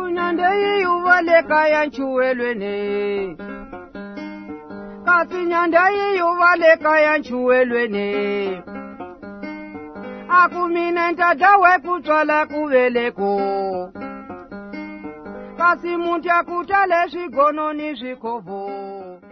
Kasunyande yuvale kaya chuelwene. Kasunyande yuvale kaya chuelwene. Akuminenta dawe kutwala kuveleko. Kasi muntia kutale shigono ni shikovo.